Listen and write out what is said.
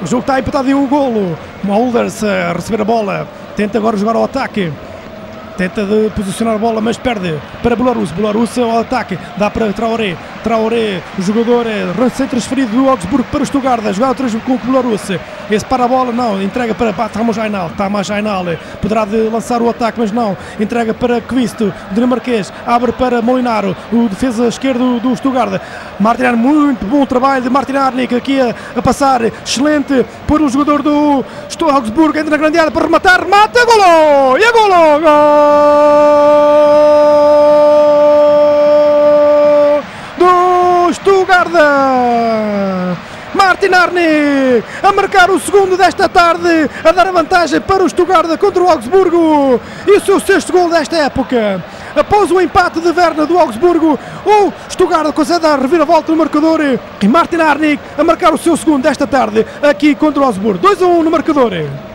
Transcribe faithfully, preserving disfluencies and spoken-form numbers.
O jogo está empatado em um golo. Mulders a receber a bola. Tenta agora jogar ao ataque. Tenta de posicionar a bola, mas perde para Belarus. Belarus ao ataque, dá para Traoré. Traoré, o jogador recém-transferido do Augsburgo para o Stuttgart, a jogar outra vez com o Belarus. Esse para a bola, não, entrega para Tamas Ainal. Tamas Ainal poderá de lançar o ataque, mas não. Entrega para Kvist, o dinamarquês. Abre para Molinaro, o defesa esquerdo do Stuttgart. Martin Arnik, muito bom trabalho de Martin Arnik aqui a, a passar. Excelente por o jogador do Augsburgo. Entra na grande área para rematar. Remata, golo! E a golo! Gol! Do Stuttgart, Martin Arnik a marcar o segundo desta tarde, a dar a vantagem para o Stuttgart contra o Augsburgo e o seu sexto gol desta época. Após o empate de Werner do Augsburgo, o Stuttgart consegue dar reviravolta no marcador e Martin Arnik a marcar o seu segundo desta tarde aqui contra o Augsburgo. dois a um no marcador.